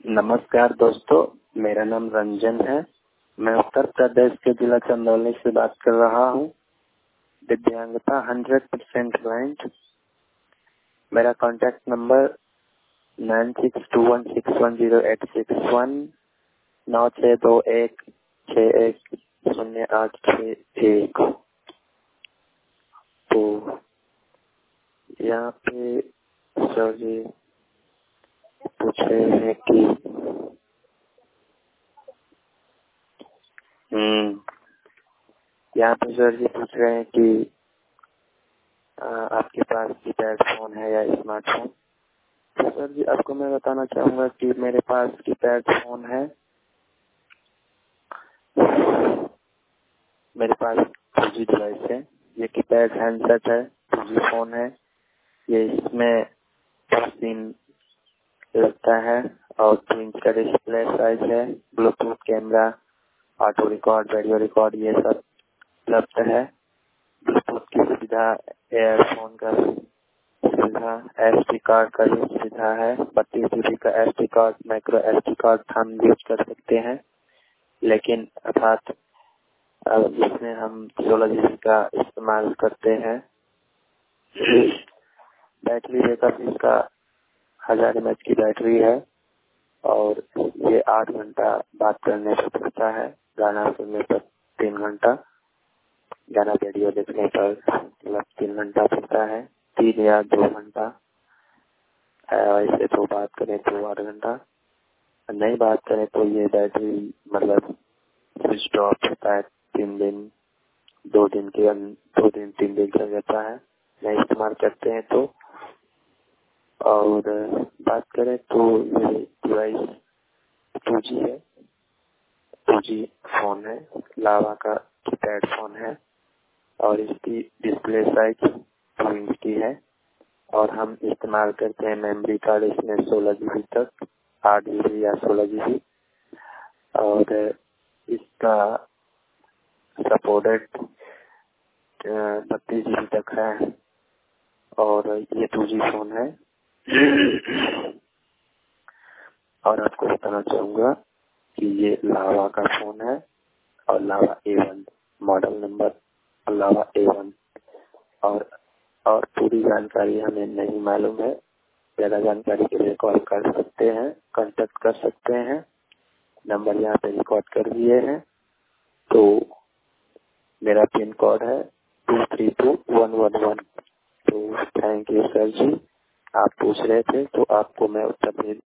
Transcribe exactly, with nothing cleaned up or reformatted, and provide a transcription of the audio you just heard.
नमस्कार दोस्तों, मेरा नाम रंजन है। मैं उत्तर प्रदेश के जिला चंदौली से बात कर रहा हूँ। दिव्यांगता हंड्रेड परसेंट ब्लाइंड। मेरा contact number nine six two one six one zero eight six one नौ छः दो एक छः एक शून्य आठ छः एक। तो यहाँ पे सर जी पूछ रहे हैं कि हम्म यहाँ पे सर जी पूछ रहे हैं कि आ, आपके पास कीपैड फोन है या स्मार्टफोन। तो सर जी आपको मैं बताना चाहूंगा कि मेरे पास कीपैड फोन है। मेरे पास टू जी डिवाइस है। ये कीपैड हैंडसेट है, टू जी फोन है। ये इसमें दस दिन लगता है और टू इंच का डिस्प्ले साइज है। Bluetooth camera, auto record, video record ये सब उपलब्ध है। ब्लूटूथ की सुविधा, एयरफोन का सुविधा, एस डी कार्ड का भी सुविधा है। बत्तीस जीबी का S D card, micro S D card हम यूज कर सकते हैं, लेकिन अर्थात इसमें हम सोलह जीबी का इस्तेमाल करते हैं। बैटरी बैकअप इसका हजार एम एच की बैटरी है और ये आठ घंटा बात करने पर चलता है। गाना सुनने पर तीन घंटा, गाना वीडियो देखने पर मतलब तीन घंटा चलता है, तीन या दो घंटा। ऐसे तो बात करें तो आठ घंटा, नहीं बात करें तो ये बैटरी मतलब स्विच ऑफ होता है तीन दिन दो दिन के दो दिन तीन दिन चल जाता है, नहीं इस्तेमाल करते हैं तो। और बात करें तो ये डिवाइस टू जी है, टू जी फोन है, लावा का कीपैड फोन है और इसकी डिस्प्ले साइज टू इंच की है और हम इस्तेमाल करते हैं मेमोरी कार्ड इसमें सोलह जीबी तक, आठ जीबी या सोलह जीबी। और इसका सपोर्टेड बत्तीस जीबी तक है और ये टू जी फोन है। और आपको बताना चाहूंगा कि ये लावा का फोन है और Lava A one model number, Lava A one. और और पूरी जानकारी हमें नहीं मालूम है। ज्यादा जानकारी के लिए कॉल कर सकते हैं, कांटेक्ट कर सकते हैं। नंबर यहाँ पे रिकॉर्ड कर दिए हैं। तो मेरा पिन कोड है two three two one one one. तो थैंक यू सर जी, आप पूछ रहे थे तो आपको मैं उत्तर दे